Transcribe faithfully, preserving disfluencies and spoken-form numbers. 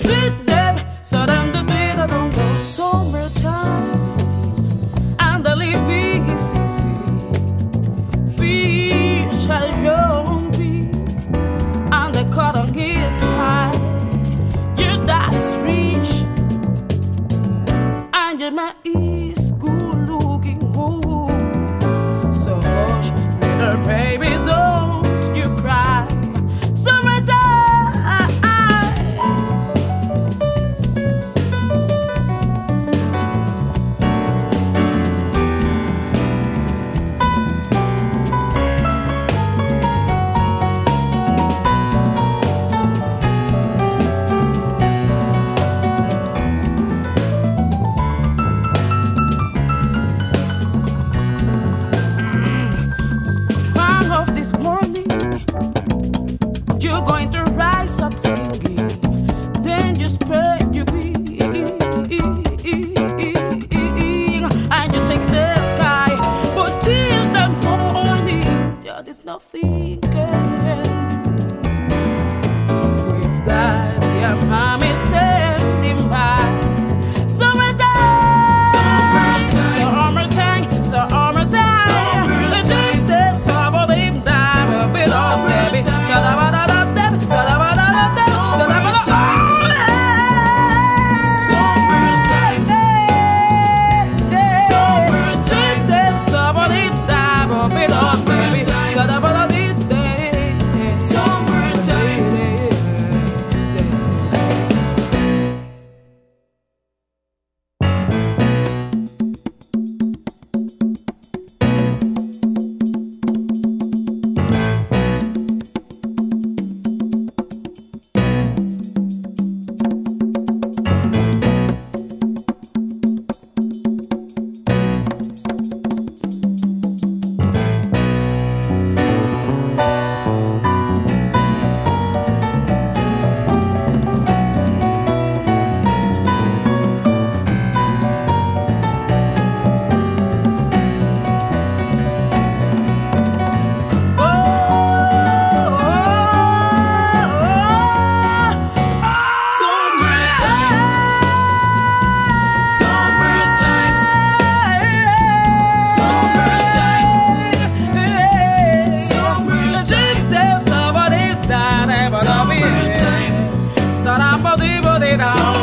Sweet dip, so then the day that don't go summertime, and the living is easy. Fish are young big, and the cotton is high. Your dad is rich, and your man is good looking. Oh, so hush, little baby, don't you cry. Summertime. You're going to rise up singing, then you spread your wings, and you take the sky, but till the morning, yeah, there's nothing can help you. With that, your mom is standing by. Summertime, summertime, summertime, summertime, the deep depths of a deep dive, below baby, summertime. Summertime,